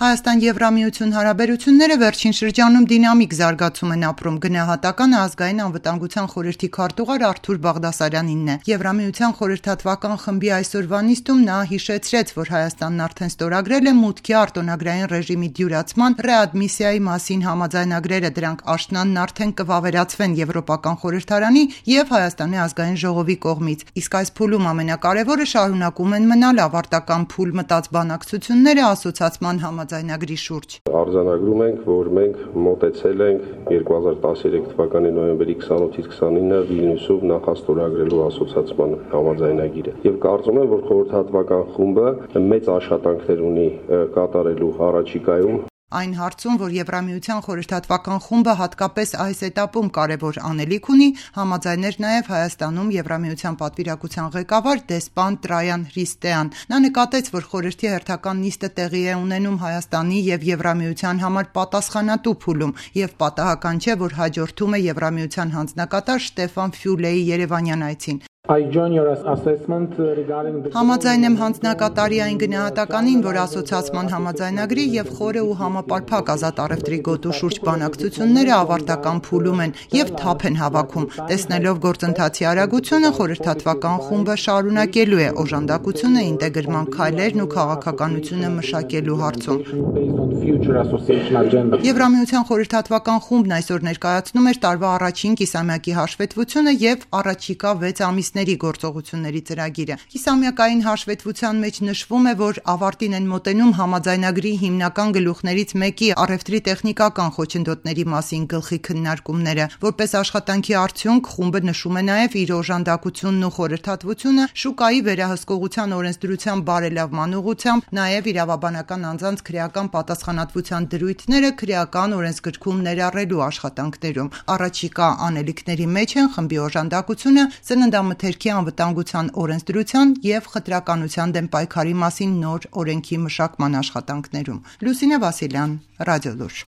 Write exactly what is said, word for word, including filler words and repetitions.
Հայաստան-Եվրամիություն հարաբերությունները վերջին շրջանում դինամիկ զարգացում են ապրում, գնահատականը ազգային անվտանգության խորհրդի քարտուղար Արթուր Բաղդասարյանինն է։ Եվրամիության խորհրդատվական խմբի այսօրվա նիստում նա հիշեցրեց, որ Հայաստանն արդեն ստորագրել է մուտքի արտոնագրային ռեժիմի դյուրացման ռեադմիսիայի մասին համաձայնագրերը, դրանք աշնանն արդեն կվավերացվեն Եվրոպական խորհրդարանի և Հայաստանի ազգային ժողովի կողմից։ Իսկ այս փուլում ամենակարևորը շարունակում են մնալ ավարտական փուլ մտած բանակցությունները ասոցացման համաձայնագրի շուրջ։ Արձանագրում ենք, որ մենք մոտեցել ենք երկու հազար տասներեք թվականի նոյեմբերի քսանութից քսանինը Վիլնյուսով նախաստորագրելու ասոցացման համաձայնագիրը։ Եվ կարծում եմ, որ խորհրդատվական խումբը մեծ աշխատանքներ ունի կատարելու առաջիկայում։ Այն հարցում, որ Եվրամիության խորհրդատվական խումբը հատկապես այս էտապում կարևոր անելիք ունի, համաձայներ նաև Հայաստանում Եվրամիության պատվիրակության ղեկավար դեսպան Տրայան Հրիստեան։ Նա նկատեց, որ խորհրդի հերթական նիստը տեղի է ունենում Հայաստանի և Եվրամիության համար պատասխանատու փուլում, և պատահական չէ, որ հաջորդում է Եվրամիության հանձնակատար Շտեֆան Ֆյուլեի երևանյան այցին։ Համաձայն եմ հանձնակատարի այն գնահատականին, որ ասոցացման համաձայնագրի և խորը ու համապարփակ ազատ առևտրի գոտու շուրջ բանակցությունները ավարտական փուլում են և թափ են հավաքում։ Տեսնելով գործընթացի արագությունը, խորհրդատվական խումբը շարունակելու է օժանդակությունը ինտեգրման քայլերն ու քաղաքականությունը մշակելու հարցում։ Եվրամիության խորհրդատվական խումբն այսօր ներկայացնում էր տարվա առաջին կիսամյակի հաշվետվությունը և առաջիկա վեց ամիսների գործողությունների ծրագիրը։ Կիսամյակային հաշվետվության մեջ նշվում է, որ ավարտին են մոտենում համաձայնագրի հիմնական գլուխներից մեկի առևտրի տեխնիկական խոչընդոտների մասին գլխի քննարկումները։ Որպես աշխատանքի արդյունք խումբը նշում է նաև իր օժանդակությունն ու խորհրդատվությունը շուկայի վերահսկողության օրենսդրության բարելավման ուղղությամբ, նաև իրավաբանական անձանց քրեական պատասխանատվության դրույթները քրեական օրենսգրքում ներառելու աշխատանքներում։ Առաջիկա անելիքների մեջ են խմբի օժանդակությունը սննդամթերքի անվտանգության օրենսդրության և խտրականության դեմ պայքարի մասին նոր օրենքի մշակման աշխատանքներում։ Լուսինե Վասիլյան, Ռադիոլուր։